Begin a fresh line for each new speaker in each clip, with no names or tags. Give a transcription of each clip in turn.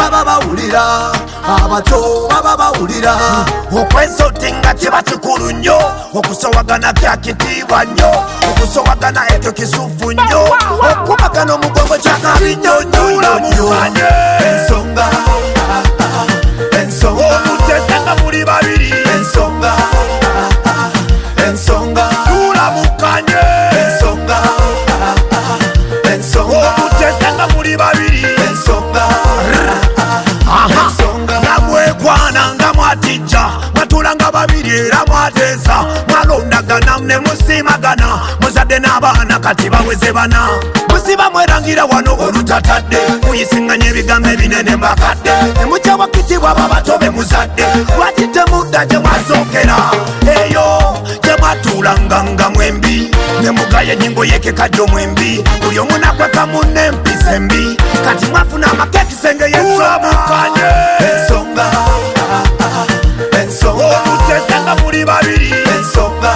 baba bawulira, abato baba bawulira. Okwesotinga kiba kikulu nnyo, okusowagana kya kitiibwa nnyo, okusowagana ekyo kisufu nnyo, okubagana omugongo kyakabi nnyo nnyo nnyo. Ensonga, ensonga, omutesanga muli babiri. Ensonga, ensonga, tulamukanye. Ensonga, ensonga, omutesanga muli babiri. Ensonga, ensonga, namwekwana nga mwatijja, mwatulanga babiri era mwateesa, mwalondagana ne musimagana, muzadde n'abaana kati baweze bana. Musiba mwerangira wano olutatadde, muyisinganya ebigambo ebinene mbakadde, temukyawa kitibwa babato be muzadde, lwaki temudda gye mwasookera eyo gye mwatuulanga nga mwembi, ne mugaya ennyingo y'ekekadde mwembi, buli omu nakweka munne empisa embi, kati mwafuna amakekisenge y'ensobukanye. Ensonga, ensonga, omutesanga muli babiri. Ensonga,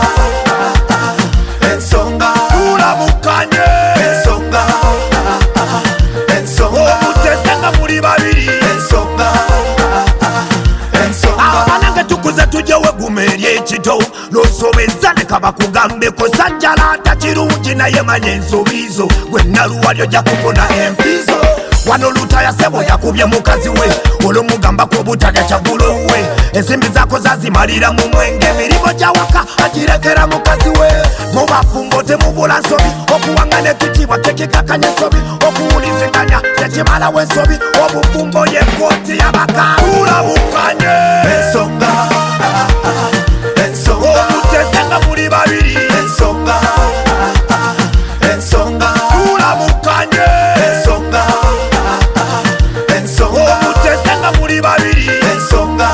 ensonga, tulamukanye. Ensonga, ensonga, omutesanga muli babiri. Ensonga, ensonga, abanange tukuze tujyewe guma ery'ekito, lw'osobezza ne kaba kugambeko sajjalaata kirungi naye manya ensobizo, gwe naluwali ojja kufuna empizo. Wano lutaya sebo yakubye mukazi we, olwomugambako obutalya kyagulo we, ensimbi zaako zazimalira mu mwenge, emirimu gyawaka agirekera mukazi we. Mu bafumbo temubula nsobi, okuwangana ekitiibwa tekikakanya ensobi, okuwuliziganya tekimalawo ensobi, obufumbo y'ekkooti y'abakaula bukanye. Ensonga, ensonga, omutesanga muli babiri. Ensonga, ensonga, tulamukanye. Ensonga, ensonga, omutesanga muli babiri. Ensonga,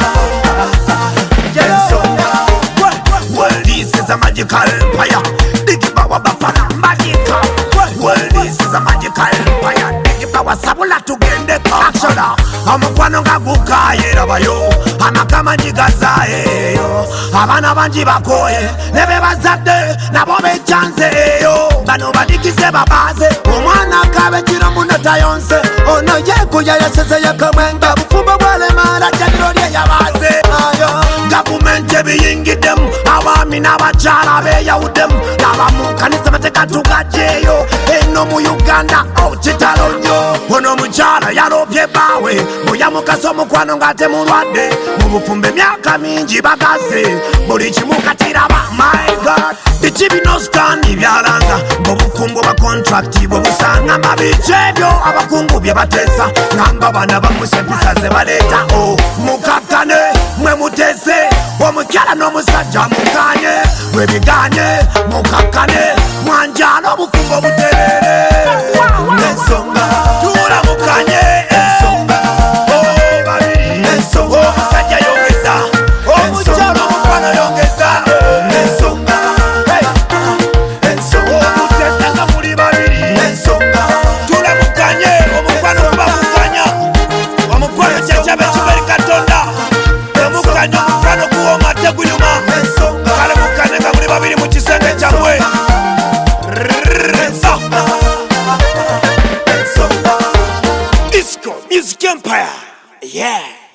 ensonga, well this is a magical empire, digibawa bafana magical. Well this is a magical empire, digibawa sabula tugendeko. Actiona omukwano nga gukayera bayo, amakama nyigazaeyo, abaana bangi bakoye ne be bazadde nabo becyanze eyo, bano badikize babaze, omwana akabe kiro muno tayonse, ono yekuya yaseze yakamwenga, bufumbo bwalemala jagiro lye yabaze ayo. Gavumenti ebiyingiddemu, abaami n'abakyala beyawuddemu, n'abamunkanisa bateka tugajeeyo eno mu Uganda kitalo nnyo. Ono omukyala yalobye bbaawe, muyamukasa omukwano ng'ate mulwadde, mu bufumbo emyaka mingi bagaze, buli kimu katiraba. My God, biki bino sitani byalanga, ng'obufumbo bwa kontrakiti bwe busanga mabiki ebyo abakungu bye bateesa, ngamba bana bamusa empisa ze baleeta. Mukakkane mwe mutese, omukyala n'omusajja mukanye, bwe biganye mukakkane, mwanjala obufumbo buterere. Ensonga, tulamukanye. Ensonga, babiri. Ensonga, omusajja yongeza, omukyala omukwano yongeza. Ensonga, ensonga, omutesanga muli babiri. Ensonga, tulamukanye, omukwano kubamukanya, omukwano kyekyabe kiberi Katonda, omukanya omukwano guwooma tegunyuma. Kale mukane nga muli babiri mu kisenge kyammwe. Disco Music Empire, yeah.